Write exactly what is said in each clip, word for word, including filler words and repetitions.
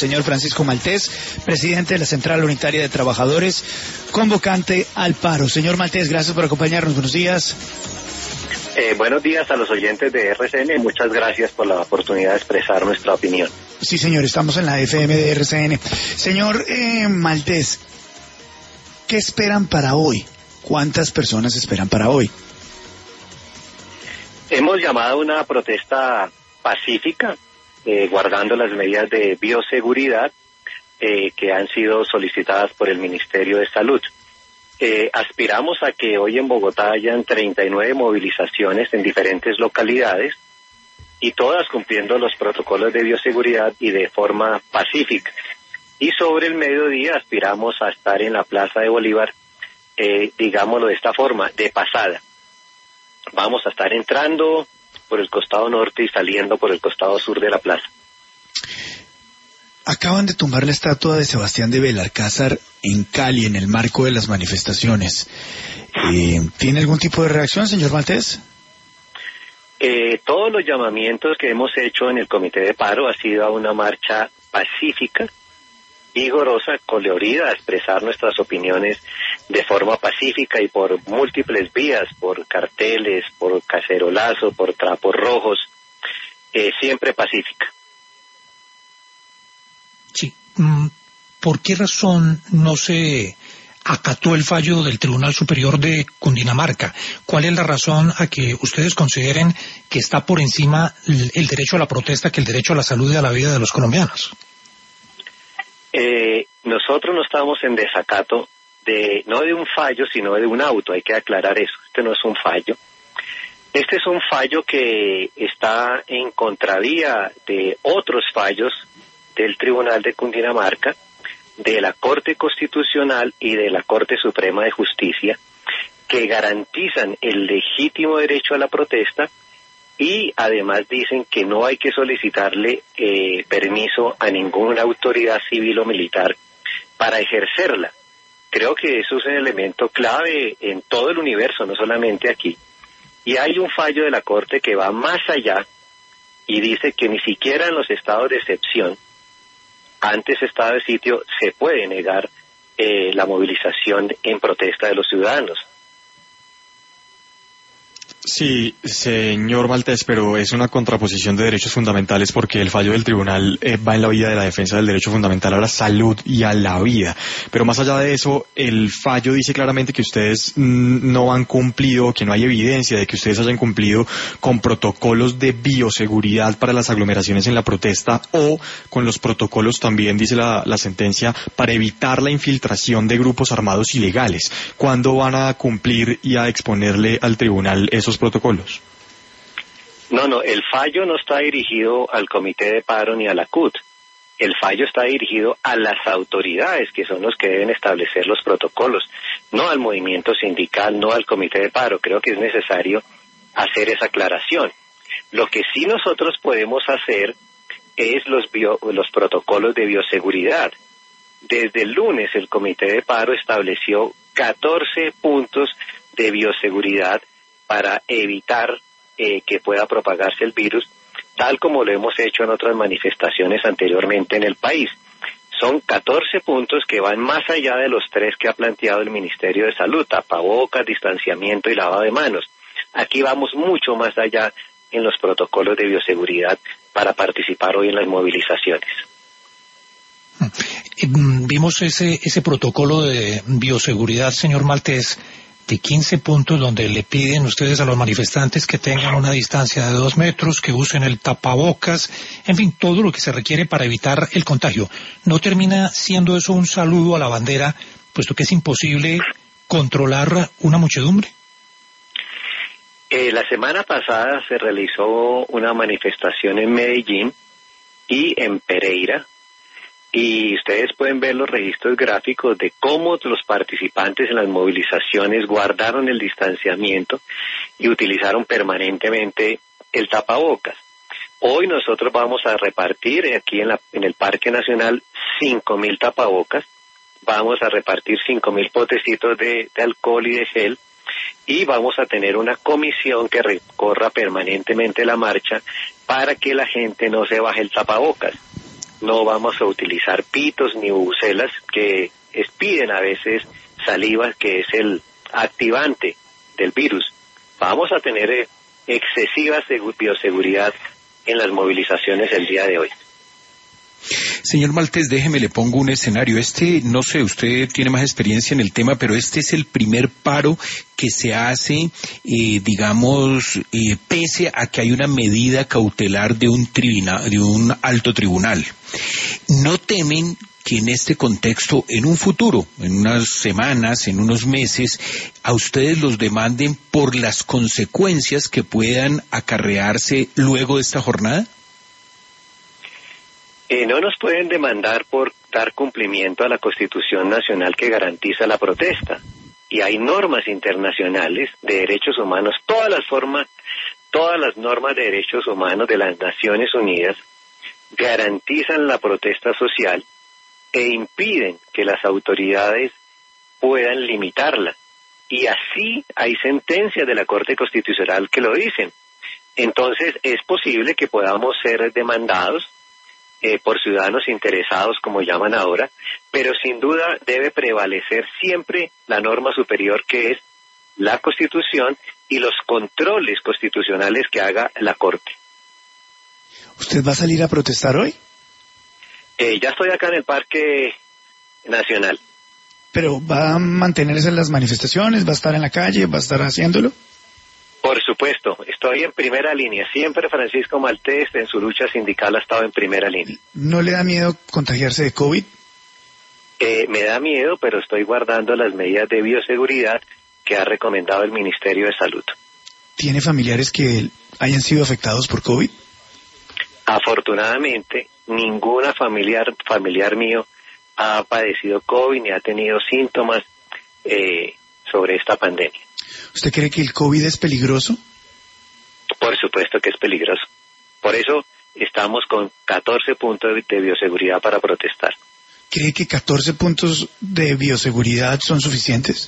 Señor Francisco Maltés, presidente de la Central Unitaria de Trabajadores, convocante al paro. Señor Maltés, gracias por acompañarnos. Buenos días. Eh, buenos días a los oyentes de R C N. Muchas gracias por la oportunidad de expresar nuestra opinión. Sí, señor, estamos en la F M de R C N. Señor eh, Maltés, ¿qué esperan para hoy? ¿Cuántas personas esperan para hoy? Hemos llamado una protesta pacífica, eh, guardando las medidas de bioseguridad eh, que han sido solicitadas por el Ministerio de Salud. Eh, aspiramos a que hoy en Bogotá hayan treinta y nueve movilizaciones en diferentes localidades y todas cumpliendo los protocolos de bioseguridad y de forma pacífica. Y sobre el mediodía aspiramos a estar en la Plaza de Bolívar, eh, digámoslo de esta forma, de pasada. Vamos a estar entrando por el costado norte y saliendo por el costado sur de la plaza. Acaban de tumbar la estatua de Sebastián de Belalcázar en Cali en el marco de las manifestaciones. Eh, ¿Tiene algún tipo de reacción, señor Maltés? Eh, todos los llamamientos que hemos hecho en el Comité de Paro ha sido a una marcha pacífica, vigorosa, colorida, a expresar nuestras opiniones de forma pacífica y por múltiples vías, por carteles, por cacerolazo, por trapos rojos, eh, siempre pacífica. Sí. ¿Por qué razón no se acató el fallo del Tribunal Superior de Cundinamarca? ¿Cuál es la razón a que ustedes consideren que está por encima el derecho a la protesta que el derecho a la salud y a la vida de los colombianos? Eh, nosotros no estamos en desacato de no de un fallo, sino de un auto. Hay que aclarar eso. Este no es un fallo. Este es un fallo que está en contravía de otros fallos del Tribunal de Cundinamarca, de la Corte Constitucional y de la Corte Suprema de Justicia, que garantizan el legítimo derecho a la protesta y además dicen que no hay que solicitarle eh, permiso a ninguna autoridad civil o militar para ejercerla. Creo que eso es un elemento clave en todo el universo, no solamente aquí. Y hay un fallo de la Corte que va más allá y dice que ni siquiera en los estados de excepción, ante ese estado de sitio, se puede negar eh, la movilización en protesta de los ciudadanos. Sí, señor Maltés, pero es una contraposición de derechos fundamentales porque el fallo del tribunal eh, va en la vía de la defensa del derecho fundamental a la salud y a la vida. Pero más allá de eso, el fallo dice claramente que ustedes mm, no han cumplido, que no hay evidencia de que ustedes hayan cumplido con protocolos de bioseguridad para las aglomeraciones en la protesta o con los protocolos también, dice la, la sentencia, para evitar la infiltración de grupos armados ilegales. ¿Cuándo van a cumplir y a exponerle al tribunal esos protocolos? No, no, el fallo no está dirigido al Comité de Paro ni a la C U T. El fallo está dirigido a las autoridades, que son los que deben establecer los protocolos, no al movimiento sindical, no al Comité de Paro. Creo que es necesario hacer esa aclaración. Lo que sí nosotros podemos hacer es los, bio, los protocolos de bioseguridad. Desde el lunes el Comité de Paro estableció catorce puntos de bioseguridad para evitar eh, que pueda propagarse el virus, tal como lo hemos hecho en otras manifestaciones anteriormente en el país. Son catorce puntos que van más allá de los tres que ha planteado el Ministerio de Salud: tapabocas, distanciamiento y lavado de manos. Aquí vamos mucho más allá en los protocolos de bioseguridad para participar hoy en las movilizaciones. Vimos ese, ese protocolo de bioseguridad, señor Maltés, de quince puntos donde le piden ustedes a los manifestantes que tengan una distancia de dos metros, que usen el tapabocas, en fin, todo lo que se requiere para evitar el contagio. ¿No termina siendo eso un saludo a la bandera, puesto que es imposible controlar una muchedumbre? Eh, la semana pasada se realizó una manifestación en Medellín y en Pereira, y ustedes pueden ver los registros gráficos de cómo los participantes en las movilizaciones guardaron el distanciamiento y utilizaron permanentemente el tapabocas. Hoy nosotros vamos a repartir aquí en, la, en el Parque Nacional cinco mil tapabocas, vamos a repartir cinco mil potecitos de, de alcohol y de gel, y vamos a tener una comisión que recorra permanentemente la marcha para que la gente no se baje el tapabocas. no vamos a utilizar pitos ni bubucelas que expiden a veces saliva, que es el activante del virus. Vamos a tener eh, excesiva bioseguridad en las movilizaciones el día de hoy. Señor Maltés, déjeme, le pongo un escenario. Este, no sé, usted tiene más experiencia en el tema, pero este es el primer paro que se hace, eh, digamos, eh, pese a que hay una medida cautelar de un tribunal, de un alto tribunal. ¿No temen que en este contexto, en un futuro, en unas semanas, en unos meses, a ustedes los demanden por las consecuencias que puedan acarrearse luego de esta jornada? Eh, no nos pueden demandar por dar cumplimiento a la Constitución Nacional que garantiza la protesta. Y hay normas internacionales de derechos humanos, todas las formas, todas las normas de derechos humanos de las Naciones Unidas garantizan la protesta social e impiden que las autoridades puedan limitarla. Y así hay sentencias de la Corte Constitucional que lo dicen. Entonces es posible que podamos ser demandados Eh, por ciudadanos interesados, como llaman ahora, pero sin duda debe prevalecer siempre la norma superior, que es la Constitución y los controles constitucionales que haga la Corte. ¿Usted va a salir a protestar hoy? Eh, ya estoy acá en el Parque Nacional. ¿Pero va a mantenerse en las manifestaciones? ¿Va a estar en la calle? ¿Va a estar haciéndolo? Por supuesto, estoy en primera línea. Siempre Francisco Maltés en su lucha sindical ha estado en primera línea. ¿No le da miedo contagiarse de COVID? Eh, me da miedo, pero estoy guardando las medidas de bioseguridad que ha recomendado el Ministerio de Salud. ¿Tiene familiares que hayan sido afectados por COVID? Afortunadamente, ninguna familiar, familiar mío ha padecido COVID ni ha tenido síntomas eh, sobre esta pandemia. ¿Usted cree que el COVID es peligroso? Por supuesto que es peligroso. Por eso estamos con catorce puntos de bioseguridad para protestar. ¿Cree que catorce puntos de bioseguridad son suficientes?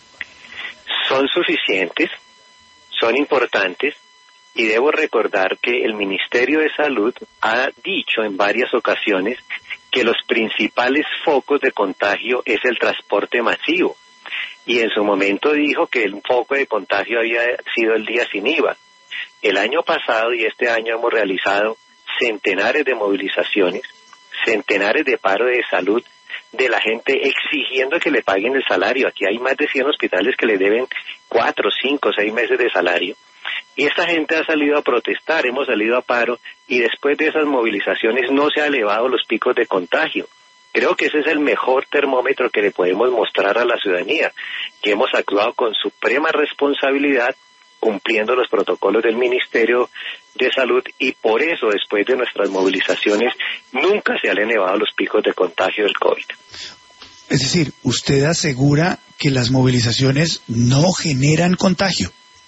Son suficientes, son importantes, y debo recordar que el Ministerio de Salud ha dicho en varias ocasiones que los principales focos de contagio es el transporte masivo. Y en su momento dijo que el foco de contagio había sido el día sin I V A. El año pasado y este año hemos realizado centenares de movilizaciones, centenares de paro de salud de la gente exigiendo que le paguen el salario. Aquí hay más de cien hospitales que le deben cuatro, cinco, seis meses de salario. Y esta gente ha salido a protestar, hemos salido a paro, y después de esas movilizaciones no se han elevado los picos de contagio. Creo que ese es el mejor termómetro que le podemos mostrar a la ciudadanía, que hemos actuado con suprema responsabilidad, cumpliendo los protocolos del Ministerio de Salud, y por eso después de nuestras movilizaciones nunca se han elevado los picos de contagio del COVID. Es decir, ¿usted asegura que las movilizaciones no generan contagio?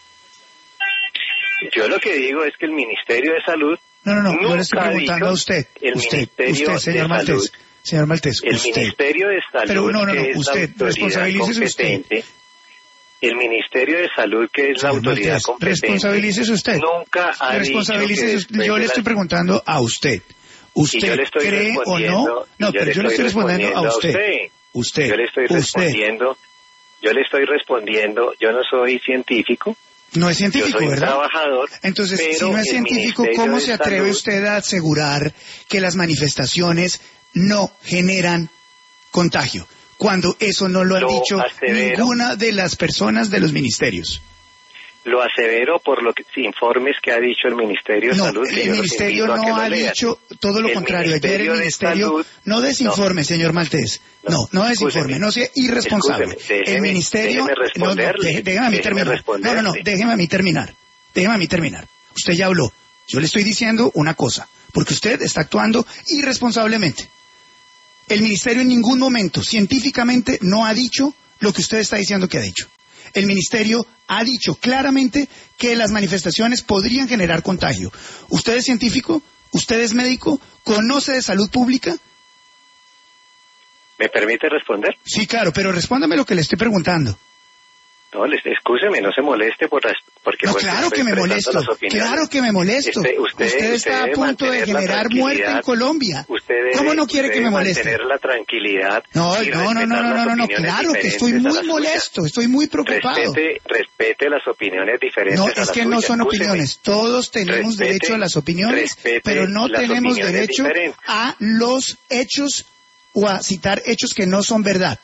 Yo lo que digo es que el Ministerio de Salud... No, no, no, yo le estoy preguntando a usted, usted, usted, señor Maltés. Señor Maltés, el usted. Ministerio de Salud, Pero no, no, no, que es usted, la responsabilícese usted. El Ministerio de Salud, que es señor la autoridad Maltés, competente, responsabilícese usted. Nunca ha responsabilícese dicho usted. Yo le estoy preguntando a usted. ¿Usted cree o no? No, pero yo le estoy respondiendo a usted. Usted, yo le estoy respondiendo, yo le estoy respondiendo, yo no soy científico. No es científico, yo soy un ¿verdad? Trabajador. Entonces, pero si no es científico, ¿cómo se atreve Salud, usted a asegurar que las manifestaciones no generan contagio, cuando eso no lo han lo dicho asevero, ninguna de las personas de los ministerios? Lo asevero por los informes que ha dicho el Ministerio de no, Salud. El Ministerio no ha dicho todo lo el contrario. Ayer el Ministerio... Salud, no desinforme, no, señor Maltés. No, no, no desinforme, no sea irresponsable. Déjeme, el Ministerio... déjeme no, no, déjeme, déjeme a mí terminar. No, no, no, déjeme a mí terminar. Déjeme a mí terminar. Usted ya habló. Yo le estoy diciendo una cosa, porque usted está actuando irresponsablemente. El Ministerio en ningún momento, científicamente, no ha dicho lo que usted está diciendo que ha dicho. El Ministerio ha dicho claramente que las manifestaciones podrían generar contagio. ¿Usted es científico? ¿Usted es médico? ¿Conoce de salud pública? ¿Me permite responder? Sí, claro, pero respóndame lo que le estoy preguntando. No, les, excúseme, no se moleste por las, porque... No, pues, claro que me molesto, claro que me molesto. Este, usted, usted está usted a punto de generar muerte en Colombia. Usted debe, ¿Cómo no quiere que me moleste? Mantener la tranquilidad. No, no, no, no, no, no, no, claro que estoy muy molesto, suya. Estoy muy preocupado. Respete, respete las opiniones diferentes. No, es que suya. no son Excúseme. Opiniones. Todos tenemos respete, derecho a las opiniones, pero no tenemos derecho diferentes. a los hechos o a citar hechos que no son verdad.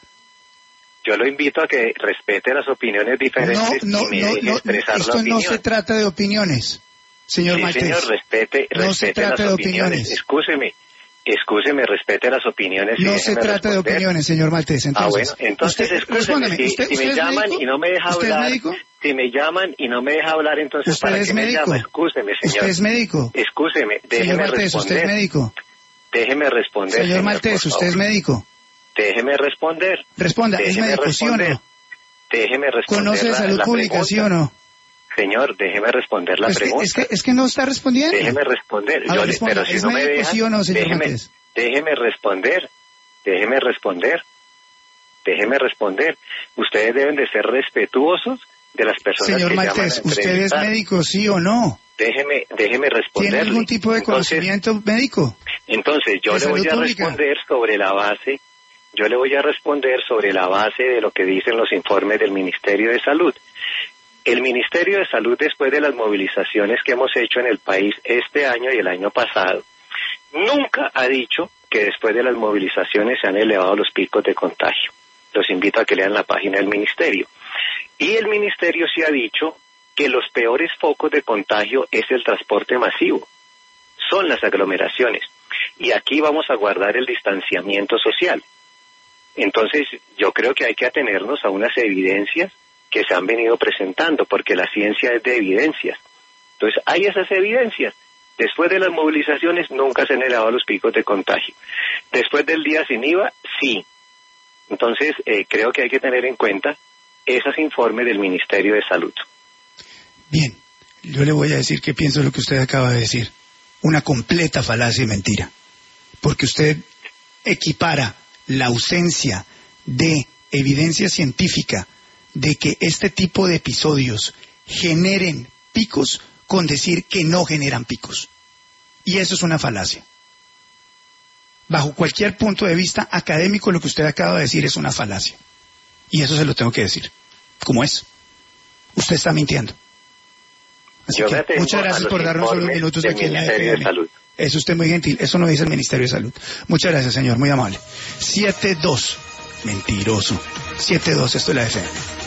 Yo lo invito a que respete las opiniones diferentes no, no, y me no, deje no, expresar esto la opinión. No se trata de opiniones, señor sí, Maltés. señor, respete, respete no se trata las de opiniones. opiniones. Excúseme, excúseme, respete las opiniones. No se trata responder. de opiniones, señor Maltés. Entonces, ah, bueno, entonces usted, respóndame, si, ¿usted, si usted me es llaman médico? y no me deja ¿Usted hablar, es médico? si me llaman y no me deja hablar, entonces ¿Usted ¿para es qué médico? me llama? Excúseme, señor. ¿Usted es médico? Excúseme, déjeme señor Maltés, responder. ¿usted es médico? Déjeme responder, señor, señor Maltés, ¿usted es médico? Déjeme responder. Responda, déjeme ¿es médico, responder. sí o no? Déjeme responder. ¿Conoce de salud la, la pública, pregunta. sí o no? Señor, déjeme responder la es que, pregunta. Es que, es que no está respondiendo. Déjeme responder. A Yo ver, le, responda, pero si ¿es no me médico, deja, sí o no, señor déjeme, Maltés? déjeme responder. Déjeme responder. Déjeme responder. Ustedes deben de ser respetuosos de las personas señor que Maltés, llaman a ¿usted es médico, sí o no? Déjeme, déjeme responder. ¿Tiene algún tipo de entonces, conocimiento médico? Entonces, yo le voy a pública? responder sobre la base, yo le voy a responder sobre la base de lo que dicen los informes del Ministerio de Salud. El Ministerio de Salud, después de las movilizaciones que hemos hecho en el país este año y el año pasado, nunca ha dicho que después de las movilizaciones se han elevado los picos de contagio. Los invito a que lean la página del Ministerio. Y el Ministerio sí ha dicho que los peores focos de contagio es el transporte masivo, son las aglomeraciones. Y aquí vamos a guardar el distanciamiento social. Entonces, yo creo que hay que atenernos a unas evidencias que se han venido presentando, porque la ciencia es de evidencias. Entonces, hay esas evidencias. Después de las movilizaciones, nunca se han elevado los picos de contagio. Después del día sin I V A, sí. Entonces, eh, creo que hay que tener en cuenta esos informes del Ministerio de Salud. Bien, yo le voy a decir que pienso lo que usted acaba de decir. Una completa falacia y mentira. Porque usted equipara la ausencia de evidencia científica de que este tipo de episodios generen picos con decir que no generan picos. Y eso es una falacia. Bajo cualquier punto de vista académico, lo que usted acaba de decir es una falacia. Y eso se lo tengo que decir. ¿Cómo es? Usted está mintiendo. Así que, muchas gracias por darnos unos minutos aquí en la F M. Es usted muy gentil. Eso no dice el Ministerio de Salud. Muchas gracias, señor. Muy amable. siete dos. Mentiroso. siete dos. Esto es la F M.